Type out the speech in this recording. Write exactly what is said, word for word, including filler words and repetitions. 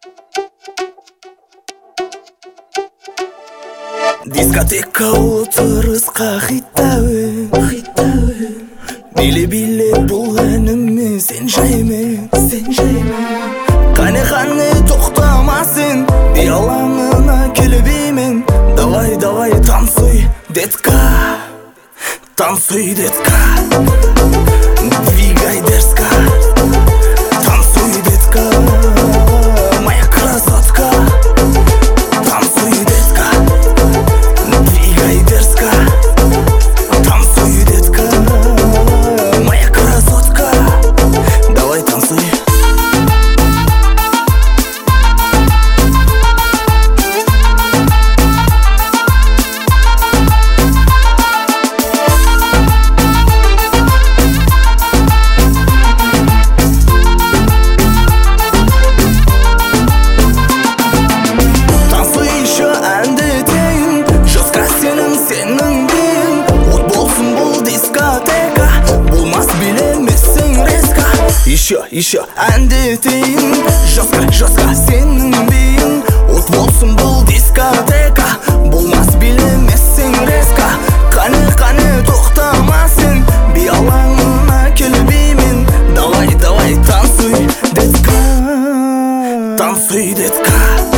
Дискотека отырысқа хиттауын Биле-биле бұл әніме сен жаймен, сен жаймен Қане-қане тоқтамасын, биялаңына келбеймін Давай, давай, танцуй, детка, танцуй, детка Двигай дерзко, танцуй, детка, моя красотка Танцуй, детка, двигай дерзко, танцуй, детка, моя красотка Давай танцуй. Senin bin Ut bolsun bul diskoteka Bulmaz bilemezsin reska Еще, еще әндетейін Жостка, жостка senin bin Ut bolsun bul diskoteka Bulmaz bilemezsin reska Қане, қане тоқтамасын Биялаңына келбеймін Давай, давай, танцуй, детка Танцуй, детка